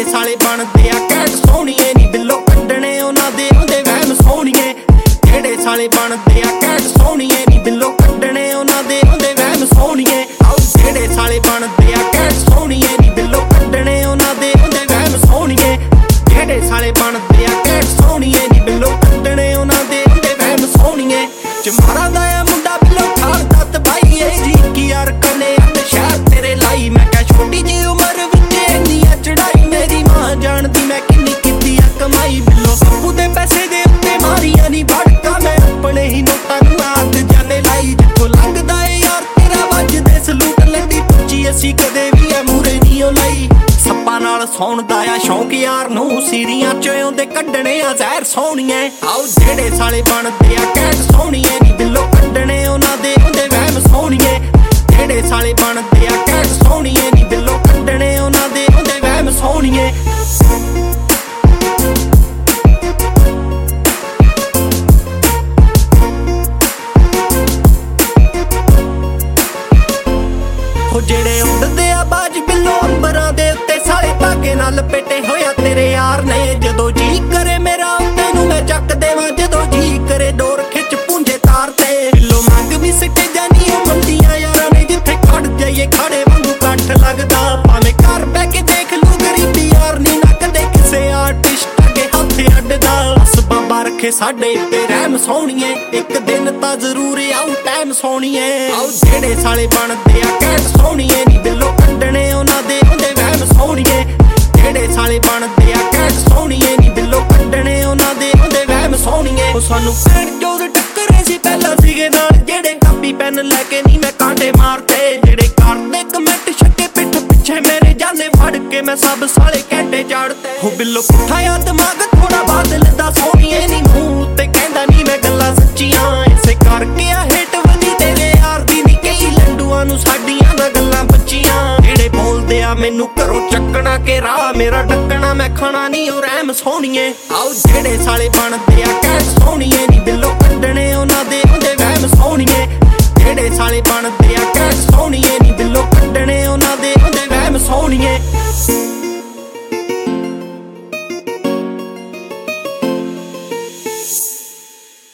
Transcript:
साले बनदे आ कैट सोहणीए नी बिल्लो कड्डणे उन्हां दे आउंदे वहम सोहणीए जेड़े साले बनदे आ कैट सोहणीए नी बिल्लो कड्डणे उन्हां दे आउंदे वहम सोहणीए आओ जेड़े साले बनदे आ कैट सोहणीए नी बिल्लो कड्डणे उन्हां दे आउंदे वहम सोहणीए जेड़े साले बनदे आ कैट सोहणीए नी बिल्लो कड्डणे उन्हां दे आउंदे वहम सोहणीए चमारा दा मुंडा बिल्लो ठाल दत बाई ए जी की यार कने अत शहर तेरे लाई मैं कह छोटी जी उम्र विच इन्नी चढ़ाई मेरी मां जानदी मैं किन्नी कीती आ कमाई बिल्लो बापू दे पैसे दे उत्ते मारियां नी भड़का मैं अपने ही नोटां नूं हाथ जाने लाई जिथों लंघदा ए यार तेरा वजदे सलूट लंडी पुच्ची असी कदे भी आ मूरे नी ओ लाई सप्पां नाल सौण दा आ शौक यार नूं सीरियां चों आउंदे कड्डणे आ जहर सोहणीए आओ जेड़े साले बनदे आ कैट सोहणीए नी बिल्लो कड्डणे उन्हां दे आउंदे वहम सोहणीए जेड़े साले बनदे आ कैट सोहणीए नी बिल्लो कड्डणे उन्हां दे आउंदे वहम सोहणीए हो जेड़े उड़दे आ बाज बिल्लो अंबरां दे उत्ते साले धागे नाल लपेटे होया तेरे यार ने जदों जी करे मेरा तैनूं मैं चक देवां जदों जी करे डोर खिच पूंजे तार ते बिल्लो मंग भी सिटे जानी ओ मंडियां यारां ने जिथे खड़ जाइए खड़े वांगू कट्ठ लगदा भावें घर बैठ के देख लू गरीबी यार नी ना कदे किसे आर्टिस्ट अगे हथ अड्डदा बस बाबा रखे साडे ते रहम सोहणीए एक दिन तां जरूर आऊ टाइम सोहणीए आओ जेड़े साले बनदे आ कैट सोहणीए नी बिल्लो कड्डणे उन्हां दे आउंदे वहम सोहणीए जेड़े साले बनदे आ कैट सोहणीए नी बिल्लो कड्डणे उन्हां दे आउंदे वहम सोहणीए ओ सानू भैण चोद टक्करे सी पहला सीगे नाल जेड़े कापी पेन लैके नी मैं कांटे मारते जेड़े करदे कमेंट छक्के पिठ पिछे मेरे जाने फड़ के मैं सब साले घंटे चाड़ते हो बिल्लो पुठा या दिमाग थोड़ा बदलदा सोहणीए नी मूंह ते कहंदा नी मैं गल्लां सच्चियां इसे करके आ हेट वधी तेरे यार दी नी कई लंडूआं नूं साडीआं दा गल्लां बच्चियां जेड़े बोलदे आ मैनू घरों चक्कना के राह मेरा डक्कना मैं खाना नी ओ रहम सोहणीए आओ जेड़े साले बनदे आ कैट सोहणीए नी बिल्लो कड्डणे उन्हां दे आउंदे वहम सोहणीए जेड़े साले बनदे